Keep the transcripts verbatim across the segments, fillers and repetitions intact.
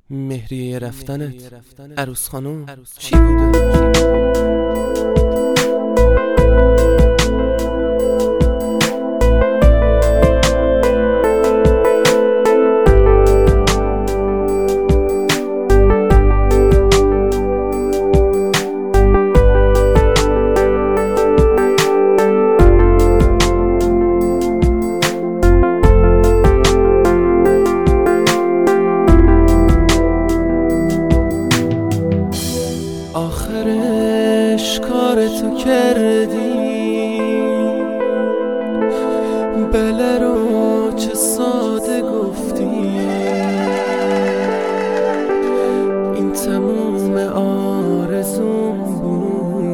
مهریه رفتنت عروس خانم چی بوده؟ آخرش کار تو کردی، بله رو چه ساده گفتی. این تموم آرزوم بود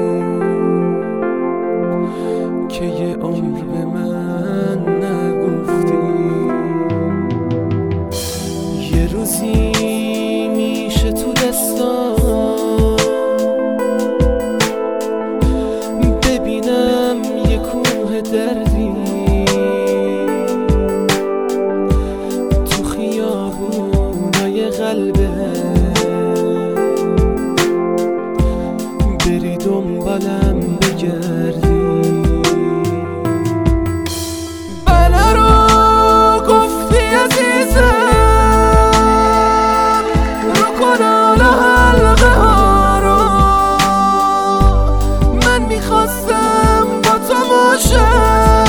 که یه عمر به من نگفتی. یه روزی میشه تو دستام دردی تو خیابونای قلبه، بری دنبالم بگردی. بله رو گفتی عزیزم، رو کنال حلقه ها رو. من میخواستم با تو باشم،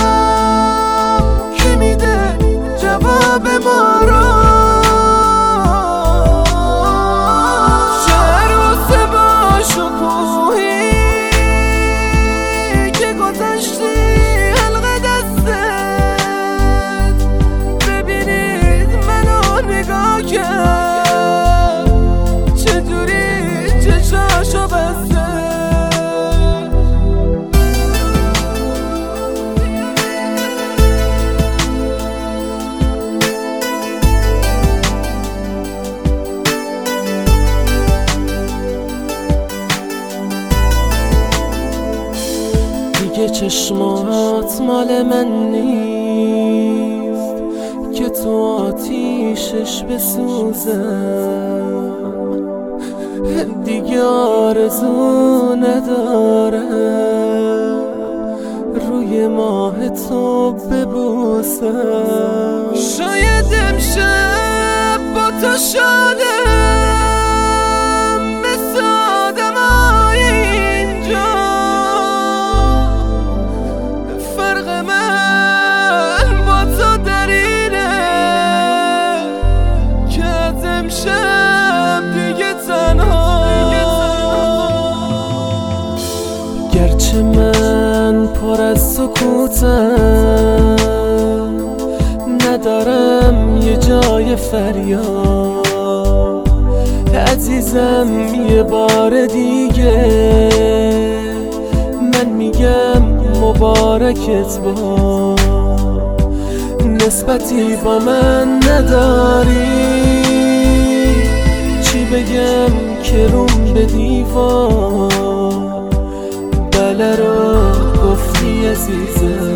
کی میده جواب ما رو؟ چه عروس با شکوهی که گذاشتی حلقه دستت. ببینید منو نگاه کرد، چجوری چشاشو بسته. دیگه چشمات مال من نیست که تو آتیشش بسوزم. دیگه آرزو ندارم روی ماه تو ببوسم. شاید امشب با تو شادم مثل آدمای اینجا. فرق من با تو در اینه که از امشب دیگه تنها. گرچه من پر از سکوتم، ندارم یه جای فریاد. عزیزم یه بار دیگه من میگم مبارکت با، نسبتی با من نداری. چی بگم که روم به دیوار، بله رو گفتی عزیزم.